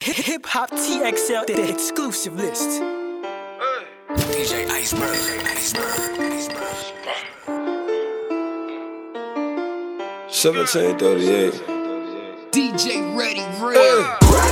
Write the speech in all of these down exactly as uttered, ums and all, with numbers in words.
Hip Hop T X L, the exclusive list. D J Iceberg, Iceberg, Iceberg. seventeen thirty-eight. D J Ready, Ready.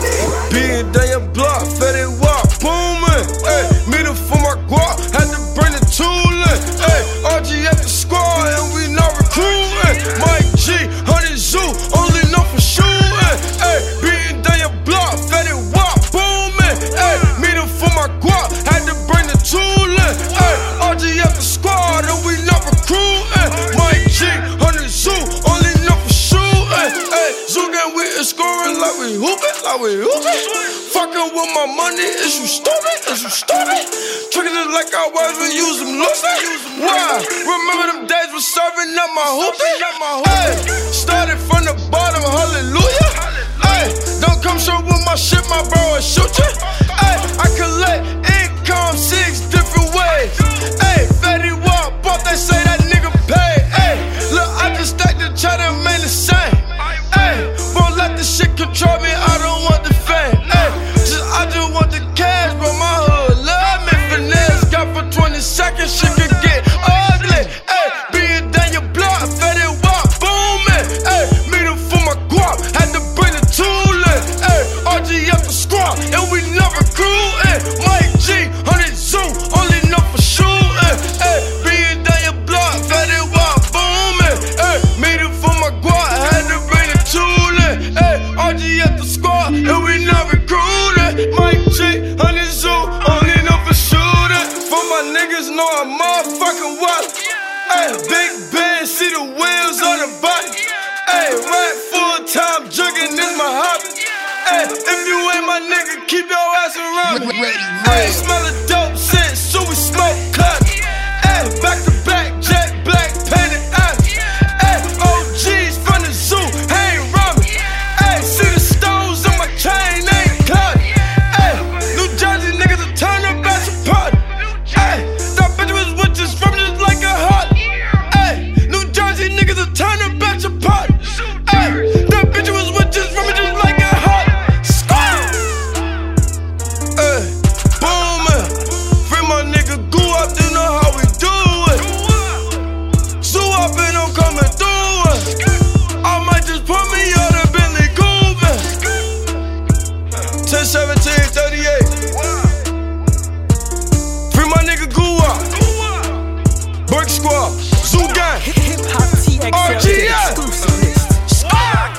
Being damn block, fed it walk, booming. Hey, meter for my guap, had to bring the tool in. Hey, R G at the squad, and we not recruiting. Mike G, Honey Zoo, only known for shooting. Hey, being damn block, fed it walk, booming. Hey, meter for my guap, had to bring the tool in. Hey, R G at the squad, and we not recruiting. Mike G, Honey Zoo, only known for shooting. Hey, Zoo gang, we is scoring like we hooping, like we hooping. Fucking with my money, is you stupid? Is you stupid? Tricking it like I was, we use them losing. Why? Remember them days was serving up my hooping? Hey, started from the bottom, hallelujah. Hey, don't come show with my shit, my bro, I shoot you. Hey, I collect income six different ways. Hey, Fetty Wap, but they say that nigga pay. Hey, look, I just stacked the cheddar, man, the same. Hey, won't let this shit control me, I don't want the fame. Hey, just, I just want the cash, but my hood love me. Finesse got for twenty seconds, shit could get ugly. Hey, being down your block, Fetty Wap, booming. Hey, meeting for my guap, had to bring the tool in. Hey, R G up the squad, and we not recruiting. Mike G, Honey Zoo, only known for shooting. Hey, being down your block, Fetty Wap, booming. Hey, meeting for my guap, had to bring the tool in. Hey, R G at the squad, and we not recruiting. Mike G, Honey Zoo, only known for shooting. For my niggas know I'm motherfucking wild. Hey, Big Ben, see the wheels on the body. Hey, right full time jugging is my hobby. Hey, if you ain't my nigga, keep your ass around me. Ready, Hey, ready. smell a dope scent, so we smoke cut. Hey, back to back, jet black, painted eyes. Hey, O Gs from the zoo, hey, Robin. Hey, see the stones on my chain, they ain't cloudy. Hey, New Jersey niggas will turn up at your party. Hey, that bitch was with just from just like a heart. Hey, New Jersey niggas will turn up at your party. Hey, that bitch was with just from just like a heart. Hey, booming. Free my nigga Goo up, you know how we do it. Zoo up and I'm coming through it. I might just put me out of Bentley Cooper. ten seventeen thirty-eight. Free my nigga Goo up. Brick Squad, Zoo Gang, Hip Hop T X L, R G the S. exclusive.